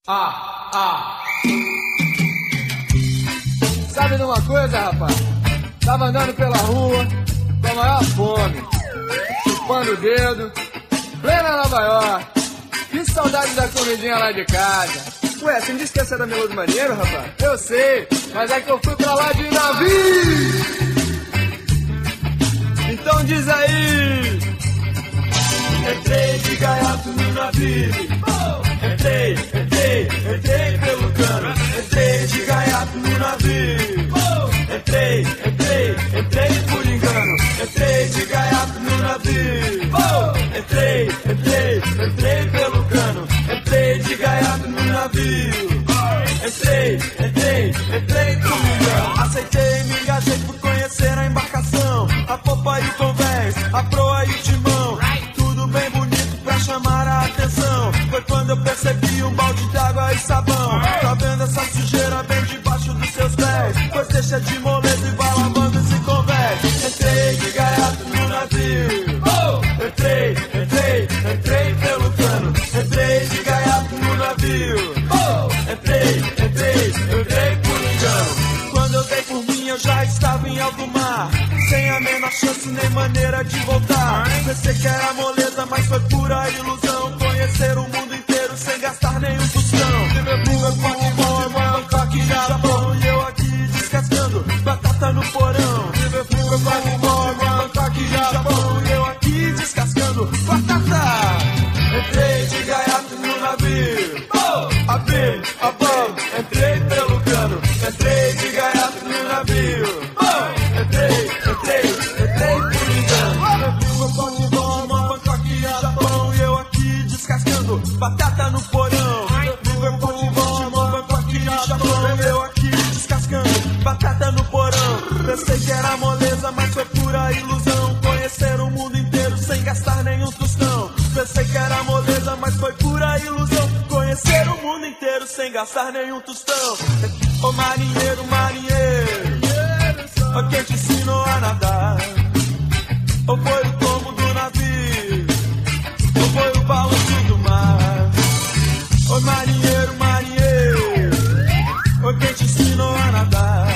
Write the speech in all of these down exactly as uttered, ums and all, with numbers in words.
Ah, ah. Sabe de uma coisa, rapaz? Tava andando pela rua com a maior fome, chupando o dedo, plena Nova York. Que saudade da comidinha lá de casa. Ué, você me disse que essa era Melô do Marinheiro, rapaz? Eu sei, mas é que eu fui pra lá de navio. Então diz aí. Entrei de gaiato no navio. Entrei, entrei, entrei pelo cano. Entrei de gaiato no navio. Entrei, entrei, entrei por engano. Entrei de gaiato no navio. Entrei, entrei, entrei pelo cano. Entrei de gaiato no navio. Entrei, entrei, entrei por engano. Aceitei, me engajei por conhecer a embarcação, a popa e o convés, a proa e o timão. Tudo bem bonito pra chamar a atenção. Foi quando eu percebi um balde d'água e sabão. Tá vendo essa sujeira bem debaixo dos seus pés? Pois deixa de moleza e vai lavando esse convés. Entrei de gaiato no navio. Entrei, entrei, entrei pelo cano. Entrei de gaiato no navio. Entrei, entrei, entrei por engano. Quando eu dei por mim eu já estava em alto mar, sem a menor chance nem maneira de voltar. Pensei que era moleza, mas foi pura ilusão. Conhecer o mundo inteiro sem gastar nenhum tostão. Liverpool, Baltimore, Bangkok, Japão, e eu aqui descascando batata no porão. Liverpool, Baltimore, Bangkok, Japão, e eu aqui descascando batata. Entrei de gaiato no navio. Abri, abri, entrei pelo cano. Entrei de gaiato no navio. Entrei, entrei, entrei por engano. Liverpool, Baltimore, Bangkok, Japão, e eu aqui descascando batata no porão. Liverpool, Baltimore, Bangkok, Japão, e eu aqui descascando batata no porão. Pensei que era moleza, mas foi pura ilusão. Conhecer o mundo inteiro sem gastar nenhum tostão. Pensei que era moleza, mas foi pura ilusão. Conhecer o mundo inteiro sem gastar nenhum tostão. Ô marinheiro, marinheiro, ô quem te ensinou a nadar? Ou foi o tombo do navio? Ou foi o balanço do mar? Ô marinheiro, marinheiro, ô quem te ensinou a nadar?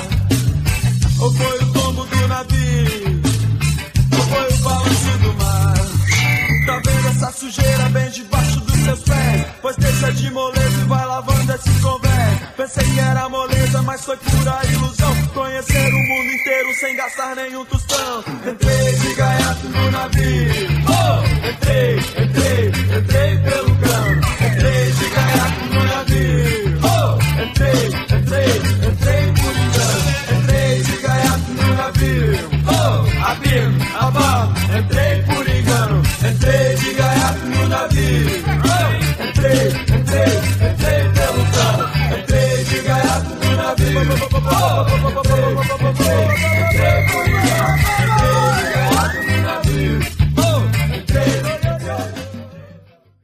Ou foi o tombo do navio? Ou foi o balanço do mar? Tá vendo essa sujeira bem debaixo dos seus pés? Pois deixa de moleza e vai lavando esse convés. Pensei que era moleza, mas foi pura ilusão. Conhecer o mundo inteiro sem gastar nenhum tostão. Entrei de gaiato no navio. Entrei, entrei, entrei pelo cano. Entrei de gaiato no navio. Entrei, entrei, entrei por engano. Entrei de gaiato no navio.